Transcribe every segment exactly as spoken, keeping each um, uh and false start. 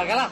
apágala.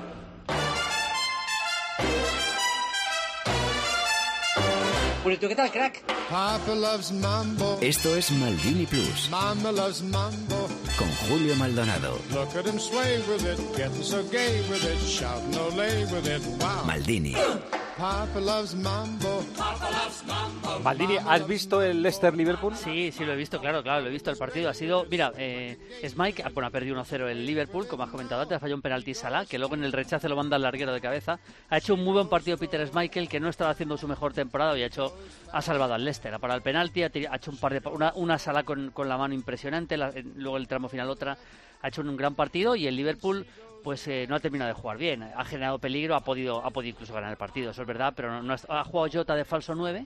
Purito, ¿qué tal, crack? Papa loves mambo. Esto es Maldini Plus. Mama loves mambo. Con Julio Maldonado. Look at him sway with it, getting so gay with it, shouting olé with it, wow. Maldini. Papa loves mambo. Maldini, ¿has visto el Leicester-Liverpool? Sí, sí lo he visto, claro, claro, lo he visto. El partido ha sido, mira, eh, Smike, bueno, ha perdido uno cero el Liverpool, como has comentado antes, ha fallado un penalti Salah, que luego en el rechace lo manda al larguero de cabeza. Ha hecho un muy buen partido Peter Schmeichel, que no estaba haciendo su mejor temporada y ha hecho, ha salvado al Leicester. Ha parado el penalti, ha, tir- ha hecho un par de, una, una Salah con, con la mano impresionante, la, luego el tramo final otra, ha hecho un gran partido y el Liverpool pues eh, no ha terminado de jugar bien, ha generado peligro, ha podido ha podido incluso ganar el partido, eso es verdad, pero no, no ha, ha jugado Jota de falso nueve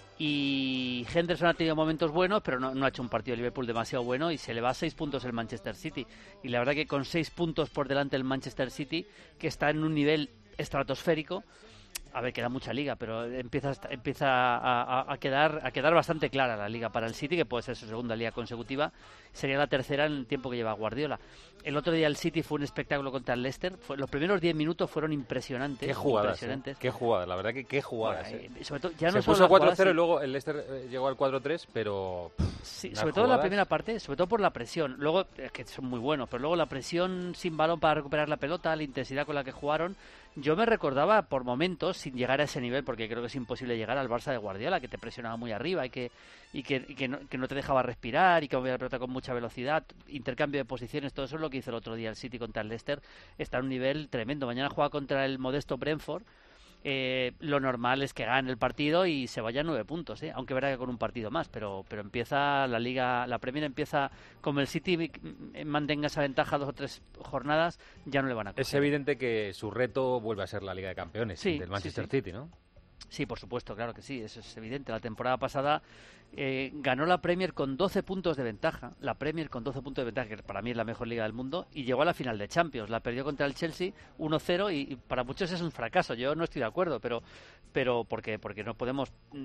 y Henderson ha tenido momentos buenos, pero no, no ha hecho un partido de Liverpool demasiado bueno y se le va a seis puntos el Manchester City. Y la verdad que con seis puntos por delante el Manchester City, que está en un nivel estratosférico, a ver, queda mucha liga, pero empieza empieza a, a, a quedar a quedar bastante clara la liga para el City, que puede ser su segunda liga consecutiva, sería la tercera en el tiempo que lleva Guardiola. El otro día el City fue un espectáculo contra el Leicester, fue, los primeros diez minutos fueron impresionantes. Qué jugadas, impresionantes. ¿eh? Qué jugadas, la verdad que qué jugadas. Bueno, ¿eh? sobre todo, ya no Se solo puso las cuatro jugadas, cero y sí. luego el Leicester eh, llegó al cuatro tres, pero... Pff, Sí, unas sobre todo en la jugadas. primera parte, sobre todo por la presión. Luego, es que son muy buenos, pero luego la presión sin balón para recuperar la pelota, la intensidad con la que jugaron. Yo me recordaba por momentos, sin llegar a ese nivel, porque creo que es imposible llegar al Barça de Guardiola, que te presionaba muy arriba y que y que, y que, no, que no te dejaba respirar y que movía la pelota con mucha velocidad, intercambio de posiciones, todo eso es lo que hizo el otro día el City contra el Leicester. Está a un nivel tremendo. Mañana juega contra el modesto Brentford. Eh, lo normal es que gane el partido y se vaya a nueve puntos, ¿eh? Aunque verá que con un partido más, pero pero empieza la liga, la Premier empieza, como el City mantenga esa ventaja dos o tres jornadas, ya no le van a coger. Es evidente que su reto vuelve a ser la Liga de Campeones Sí, del Manchester sí, sí. City, ¿no? Sí, por supuesto, claro que sí, eso es evidente. La temporada pasada eh, ganó la Premier con doce puntos de ventaja, la Premier con doce puntos de ventaja, que para mí es la mejor liga del mundo, y llegó a la final de Champions. La perdió contra el Chelsea uno cero y, y para muchos es un fracaso. Yo no estoy de acuerdo, pero pero porque porque no podemos mm,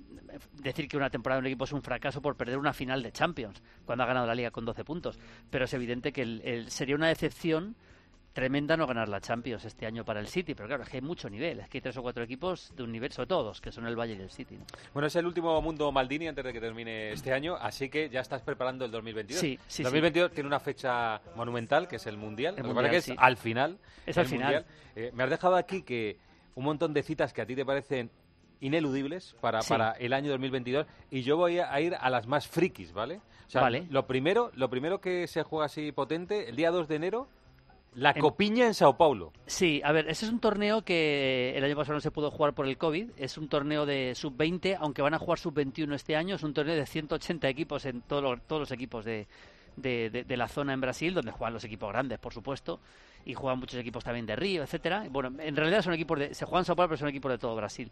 decir que una temporada de un equipo es un fracaso por perder una final de Champions cuando ha ganado la liga con doce puntos. Pero es evidente que el, el, sería una decepción tremenda no ganar la Champions este año para el City, pero claro, es que hay mucho nivel, es que hay tres o cuatro equipos de un nivel, sobre todo dos, que son el Bayern y el City, ¿no? Bueno, es el último Mundo Maldini antes de que termine este año, así que ya estás preparando el dos mil veintidós. Sí, sí, El dos mil veintidós tiene una fecha monumental, que es el Mundial. El Lo que Mundial, pasa que es sí. al final. Es el al final. Mundial. Eh, me has dejado aquí que un montón de citas que a ti te parecen ineludibles para, Sí. para el año dos mil veintidós y yo voy a ir a las más frikis, ¿vale? O sea, Vale. lo primero, lo primero que se juega así potente, el día dos de enero, la En- Copiña en Sao Paulo. Sí, a ver, ese es un torneo que el año pasado no se pudo jugar por el COVID, es un torneo de sub veinte, aunque van a jugar sub veintiuno este año, es un torneo de ciento ochenta equipos en todos los, todos los equipos de, de, de, de la zona en Brasil, donde juegan los equipos grandes, por supuesto, y juegan muchos equipos también de Río, etcétera. Bueno, en realidad son equipos de, se juegan en Sao Paulo, pero son equipos de todo Brasil.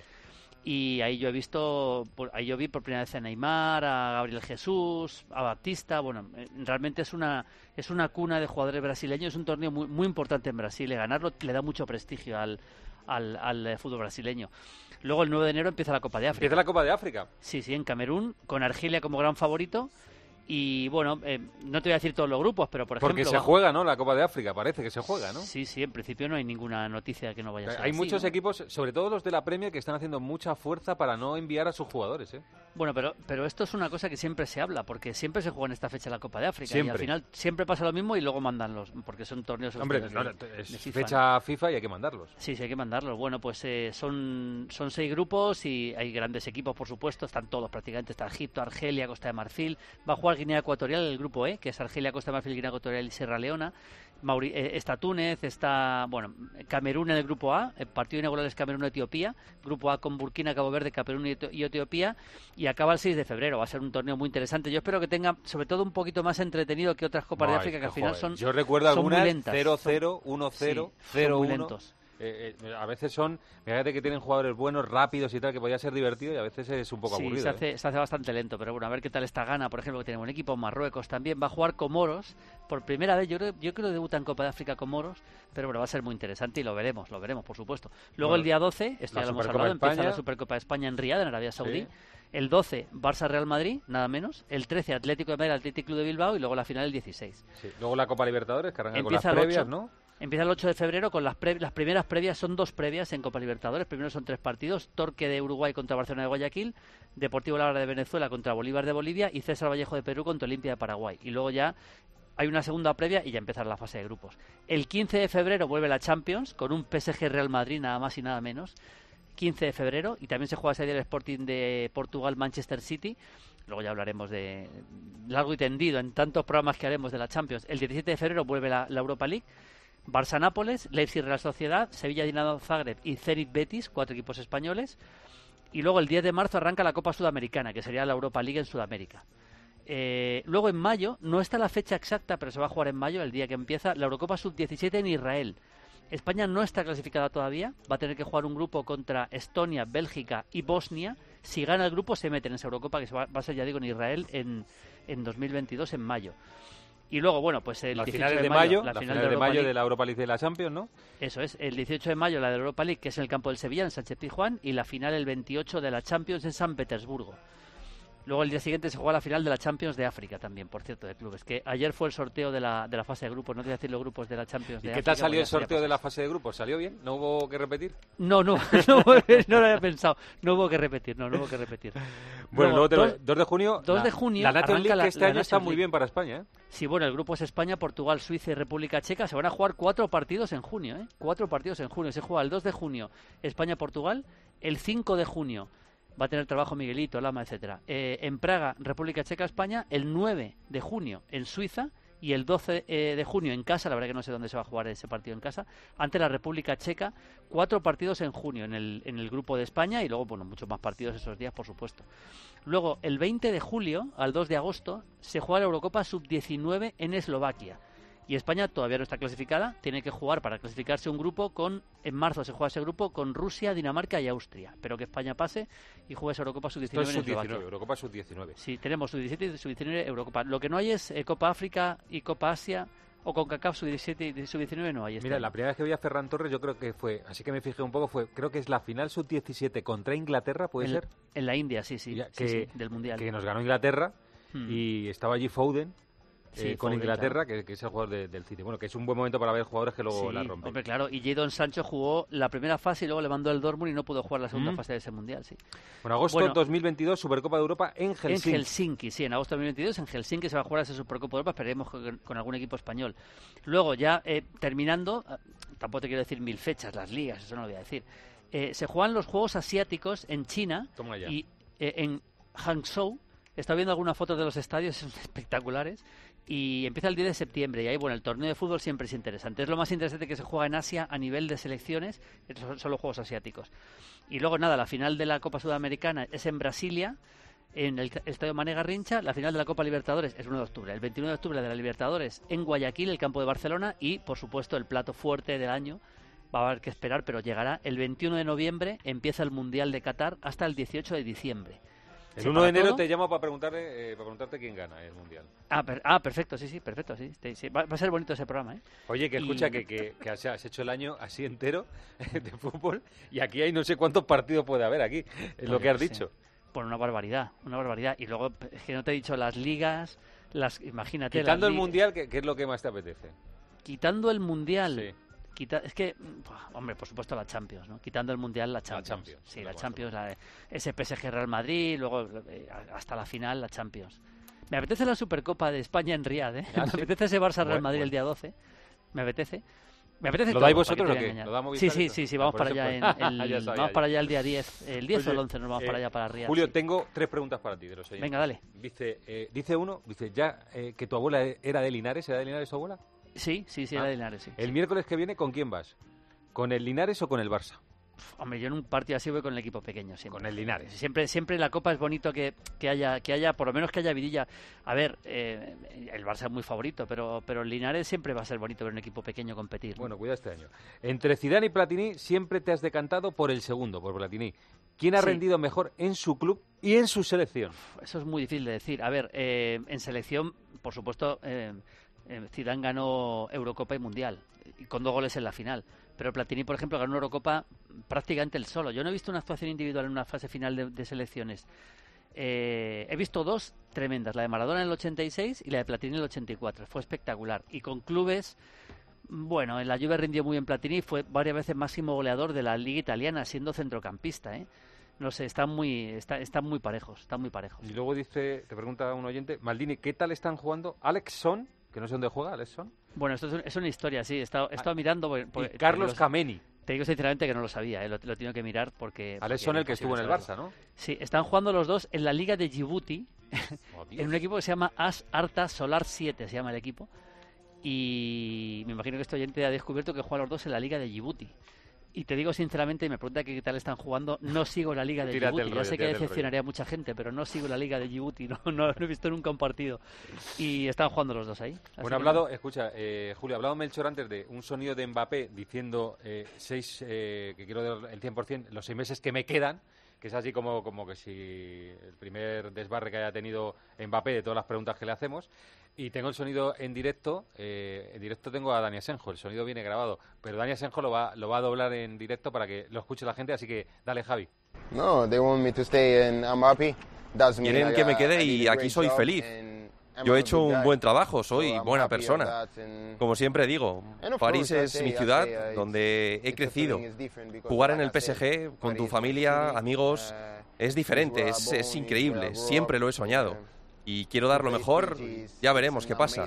Y ahí yo he visto, por- ahí yo vi por primera vez a Neymar, a Gabriel Jesús, a Batista. Bueno, eh, realmente es una es una cuna de jugadores brasileños, es un torneo muy muy importante en Brasil, y ganarlo le da mucho prestigio al, al, al eh, fútbol brasileño. Luego el nueve de enero empieza la Copa de África. Empieza la Copa de África. Sí, sí, en Camerún, con Argelia como gran favorito. Y bueno, eh, no te voy a decir todos los grupos, pero por Porque ejemplo... se juega, ¿no? La Copa de África, parece que se juega, ¿no? Sí, sí, en principio no hay ninguna noticia que no vaya a ser Hay así, muchos ¿no? equipos, sobre todo los de la Premier, que están haciendo mucha fuerza para no enviar a sus jugadores, ¿eh? Bueno, pero, pero esto es una cosa que siempre se habla, porque siempre se juega en esta fecha la Copa de África. Siempre. Y al final siempre pasa lo mismo y luego mandan los, porque son torneos Hombre, oficiales no, de- no, es de FIFA, fecha ¿no? FIFA y hay que mandarlos. Sí, sí, hay que mandarlos. Bueno, pues eh, son, son seis grupos y hay grandes equipos, por supuesto. Están todos prácticamente. Está Egipto, Argelia, Costa de Marfil. Va a jugar Guinea Ecuatorial, el grupo E, que es Argelia, Costa de Marfil, Guinea Ecuatorial y Sierra Leona. Mauri- eh, está Túnez, está bueno Camerún en el grupo A. El partido inaugural es Camerún-Etiopía. Grupo A con Burkina, Cabo Verde, Camerún y Eti- y Etiopía. Y acaba el seis de febrero. Va a ser un torneo muy interesante. Yo espero que tenga, sobre todo, un poquito más entretenido que otras Copas de Ay, África, que al joder. final son Yo recuerdo son muy algunas lentas. cero Son- cero, uno cero, sí, cero son muy uno. lentos. Eh, eh, a veces son, fíjate que tienen jugadores buenos, rápidos y tal, que podía ser divertido y a veces es un poco Sí, aburrido. se ¿eh? hace, se hace bastante lento, pero bueno, a ver qué tal está Ghana, por ejemplo, que tiene un equipo, Marruecos también, va a jugar Comoros por primera vez, yo creo, yo creo que debuta en Copa de África Comoros, pero bueno, va a ser muy interesante y lo veremos, lo veremos, por supuesto. Luego Bueno, el día doce, esto la ya lo hemos Supercopa hablado, de empieza España. la Supercopa de España en Riad, en Arabia Saudí. Sí. El doce, Barça-Real Madrid, nada menos. El trece, Atlético de Madrid, Atlético Club de Bilbao, y luego la final el dieciséis. Sí. Luego la Copa Libertadores, que arranca con las Empieza el previas, ocho. ¿no? Empieza el ocho de febrero con las, pre las primeras previas, son dos previas en Copa Libertadores. Primero son tres partidos: Torque de Uruguay contra Barcelona de Guayaquil, Deportivo Lara de Venezuela contra Bolívar de Bolivia y César Vallejo de Perú contra Olimpia de Paraguay. Y luego ya hay una segunda previa y ya empezará la fase de grupos. El quince de febrero vuelve la Champions con un P S G Real Madrid, nada más y nada menos. quince de febrero, y también se juega ese día el Sporting de Portugal Manchester City. Luego ya hablaremos de largo y tendido en tantos programas que haremos de la Champions. El diecisiete de febrero vuelve la, la Europa League. Barça-Nápoles, Leipzig Real Sociedad, Sevilla-Dinamo Zagreb y Zenit Betis, cuatro equipos españoles. Y luego el diez de marzo arranca la Copa Sudamericana, que sería la Europa League en Sudamérica. Eh, luego en mayo, no está la fecha exacta, pero se va a jugar en mayo, el día que empieza, la Eurocopa sub diecisiete en Israel. España no está clasificada todavía, va a tener que jugar un grupo contra Estonia, Bélgica y Bosnia. Si gana el grupo se mete en esa Eurocopa, que se va, va a ser, ya digo, en Israel en, en dos mil veintidós, en mayo. Y luego, bueno, pues el las dieciocho finales de de mayo, mayo, la la final final de, de mayo League, de la Europa League de la Champions, ¿no? Eso es, el dieciocho de mayo la de la Europa League, que es en el campo del Sevilla, en Sánchez Pizjuán, y la final el veintiocho de la Champions en San Petersburgo. Luego el día siguiente se juega la final de la Champions de África también, por cierto, de clubes. Que ayer fue el sorteo de la, de la fase de grupos, no te voy a decir los grupos de la Champions ¿Y de qué África. tal salió el porque ya sorteo sería de la fase de grupos? ¿Salió bien? ¿No hubo que repetir? No, no, no, no lo había pensado. No hubo que repetir, no, no hubo que repetir. Bueno, luego, dos, dos de junio. dos la, de junio La Nations League, la, que este la año está Nations muy League. bien para España, ¿eh? Sí, bueno, el grupo es España, Portugal, Suiza y República Checa. Se van a jugar cuatro partidos en junio, ¿eh? Cuatro partidos en junio. Se juega el dos de junio España-Portugal, el cinco de junio va a tener trabajo Miguelito, Lama, etcétera. Eh, en Praga, República Checa, España, el nueve de junio en Suiza y el doce eh, de junio en casa, la verdad que no sé dónde se va a jugar ese partido en casa, ante la República Checa. Cuatro partidos en junio en el, en el grupo de España y luego, bueno, muchos más partidos esos días, por supuesto. Luego, el veinte de julio al dos de agosto, se juega la Eurocopa sub diecinueve en Eslovaquia. Y España todavía no está clasificada, tiene que jugar para clasificarse un grupo con, en marzo se juega ese grupo con Rusia, Dinamarca y Austria. Pero que España pase y juegue esa Eurocopa sub diecinueve en Eslovaquia. Eurocopa sub diecinueve. Sí, tenemos sub diecisiete y sub diecinueve Eurocopa. Lo que no hay es eh, Copa África y Copa Asia, o CONCACAF sub diecisiete y sub diecinueve no hay. Este Mira, año. la primera vez que vi a Ferran Torres yo creo que fue, así que me fijé un poco, fue, creo que es la final sub diecisiete contra Inglaterra, ¿puede en, ser? En la India, sí, sí, Ya, sí, que, sí, del Mundial. Que nos ganó Inglaterra Hmm. y estaba allí Foden. Sí, eh, con Foden, Inglaterra, claro. que, que es el jugador de, del City. Bueno, que es un buen momento para ver jugadores que luego Sí, la rompen. hombre, claro, y Jadon Sancho jugó la primera fase y luego le mandó el Dortmund y no pudo jugar la segunda Mm. fase de ese Mundial, sí. Bueno, agosto Bueno, dos mil veintidós, Supercopa de Europa en Helsinki. En Helsinki, sí, en agosto de dos mil veintidós en Helsinki se va a jugar esa Supercopa de Europa, esperemos con, con algún equipo español. Luego ya eh, terminando, eh, tampoco te quiero decir mil fechas, las ligas, eso no lo voy a decir. Eh, se juegan los Juegos Asiáticos en China Toma ya. y eh, en Hangzhou. He estado viendo algunas fotos de los estadios, son espectaculares. Y empieza el diez de septiembre y ahí, bueno, el torneo de fútbol siempre es interesante. Es lo más interesante que se juega en Asia a nivel de selecciones, son, son los Juegos Asiáticos. Y luego, nada, la final de la Copa Sudamericana es en Brasilia, en el Estadio Mané Garrincha. La final de la Copa Libertadores es el uno de octubre. El veintiuno de octubre de la Libertadores en Guayaquil, el campo de Barcelona. Y, por supuesto, el plato fuerte del año, va a haber que esperar, pero llegará el veintiuno de noviembre, empieza el Mundial de Qatar hasta el dieciocho de diciembre. El ¿Se uno de para enero todo? te llamo para preguntarte, eh, para preguntarte quién gana el Mundial. Ah, per- ah, perfecto, sí, sí, perfecto, sí. sí, sí. Va, va a ser bonito ese programa, ¿eh? Oye, que Y- escucha que, que, que has, has hecho el año así entero de fútbol y aquí hay no sé cuántos partidos puede haber aquí, es lo Pues que has yo qué dicho. sé. Bueno, una barbaridad, una barbaridad. Y luego, es que no te he dicho las ligas, las imagínate. Quitando las el ligas- Mundial, ¿qué, qué es lo que más te apetece? Quitando el Mundial. Sí. Quita, es que, buah, hombre, por supuesto la Champions, ¿no? Quitando el Mundial, la Champions. Champions, Sí, no, la bueno, Champions, la de ese P S G Real Madrid, luego eh, hasta la final, la Champions. Me apetece la Supercopa de España en Riad, ¿eh? Ah, Me ¿sí? apetece ese Barça Real Bueno, Madrid el bueno. día doce. Me apetece. Me apetece ¿Lo todo, dais ¿para qué vosotros te o voy a qué? engañar? ¿Lo da Sí, Movistar sí, esto? sí, sí, Ah, vamos por para eso allá, pues. en el, Ya sabía vamos yo. para allá el día diez. El diez o el Oye, once nos vamos eh, para allá, para Riad. Julio, sí. tengo tres preguntas para ti de los oyentes. Venga, dale. Dice, eh, dice uno, dice ya eh, que tu abuela era de Linares, ¿era de Linares tu abuela? Sí, sí, sí, Ah. era de Linares, sí. El miércoles que viene, ¿con quién vas? ¿Con el Linares o con el Barça? Hombre, yo en un partido así voy con el equipo pequeño siempre. Con el Linares. Siempre, siempre la Copa es bonito que, que haya, que haya, por lo menos que haya vidilla. A ver, eh, el Barça es muy favorito, pero, pero el Linares siempre va a ser bonito ver un equipo pequeño competir, ¿no? Bueno, cuida este año. Entre Zidane y Platini siempre te has decantado por el segundo, por Platini. ¿Quién ha Sí. rendido mejor en su club y en su selección? Eso es muy difícil de decir. A ver, eh, en selección, por supuesto, eh, eh, Zidane ganó Eurocopa y Mundial, y con dos goles en la final. Pero Platini, por ejemplo, ganó Eurocopa prácticamente él solo. Yo no he visto una actuación individual en una fase final de, de selecciones. Eh, he visto dos tremendas, la de Maradona en el ochenta y seis y la de Platini en el ochenta y cuatro. Fue espectacular. Y con clubes, Bueno, en la Juve rindió muy bien Platini, fue varias veces máximo goleador de la Liga Italiana, siendo centrocampista, ¿eh? No sé, están muy, está, están muy parejos, están muy parejos. Y luego dice, te pregunta un oyente, Maldini, ¿qué tal están jugando Alex Son? Que no sé dónde juega, Alex Son. Bueno, esto es, un, es una historia, sí, he estado, he estado ah, mirando... Porque, y porque, Carlos Kameni. Te digo sinceramente que no lo sabía, ¿eh? lo, lo tengo que mirar porque... Alex Son, el que estuvo en el Barça, ¿no? Sí, están jugando los dos en la Liga de Djibouti, oh, en un equipo que se llama As Arta Solar siete, se llama el equipo. Y me imagino que este oyente ha descubierto que juegan los dos en la Liga de Djibouti. Y te digo sinceramente, y me pregunta que qué tal están jugando, no sigo la Liga de Tírate Djibouti. rollo, ya sé que decepcionaría a mucha gente, pero no sigo la Liga de Djibouti, no, no, no he visto nunca un partido. Y están jugando los dos ahí. Bueno, ha hablado, no. escucha, eh, Julio, ha hablado Melchor antes de un sonido de Mbappé diciendo eh, seis, eh, que quiero dar el cien por ciento, los seis meses que me quedan, que es así como, como que si el primer desbarre que haya tenido Mbappé de todas las preguntas que le hacemos. Y tengo el sonido en directo, eh, en directo tengo a Dani Asenjo, el sonido viene grabado, pero Dani Asenjo lo va, lo va a doblar en directo para que lo escuche la gente, así que dale, Javi. No, they want me to stay and I'm happy. Quieren que me quede y aquí soy feliz. Yo he hecho un buen trabajo, soy buena persona. Como siempre digo, París es mi ciudad donde he crecido. Jugar en el P S G con tu familia, amigos, es diferente, es, es increíble, siempre lo he soñado. Y quiero dar lo mejor, ya veremos qué pasa.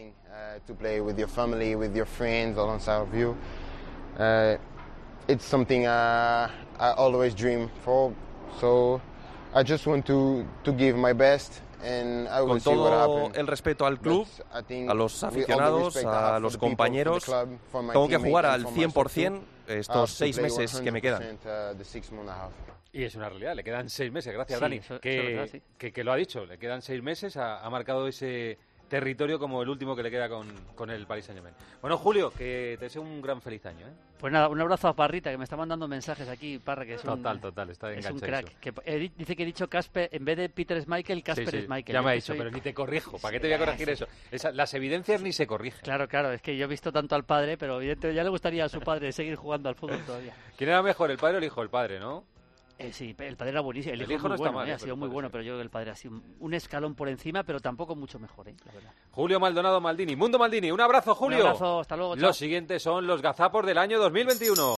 It's something uh, I always dream for, so I just want to to give my best and I will Con see what todo happens. el respeto al club, a los aficionados, a los compañeros, tengo que jugar al cien por ciento estos seis meses que me quedan. Y es una realidad, le quedan seis meses, gracias sí, Dani, eso, que, eso verdad, sí. que, que lo ha dicho, le quedan seis meses, ha, ha marcado ese territorio como el último que le queda con, con el Paris Saint-Germain. Bueno, Julio, que te deseo un gran feliz año, ¿eh? Pues nada, un abrazo a Parrita, que me está mandando mensajes aquí, Parra, que es un... Total, total, está es un enganchadísimo. crack. Que, eh, dice que he dicho Casper, en vez de Peter Schmeichel, Casper sí, sí, Schmeichel. Ya me ha ¿eh? dicho, soy... pero ni te corrijo, ¿para qué te voy a corregir eso? Esa, las evidencias ni se corrigen. Claro, claro, es que yo he visto tanto al padre, pero evidentemente ya le gustaría a su padre seguir jugando al fútbol todavía. ¿Quién era mejor, el padre o el hijo? El padre, ¿no? Eh, sí, el padre era buenísimo. El, el hijo, hijo no muy está bueno, mal, eh, eh, ha sido muy bueno, sí. Pero yo creo que el padre ha sido un, un escalón por encima, pero tampoco mucho mejor, ¿eh? La verdad. Julio Maldonado Maldini, Mundo Maldini, un abrazo, Julio. Un abrazo, hasta luego. Chao. Los siguientes son los gazapos del año dos mil veintiuno.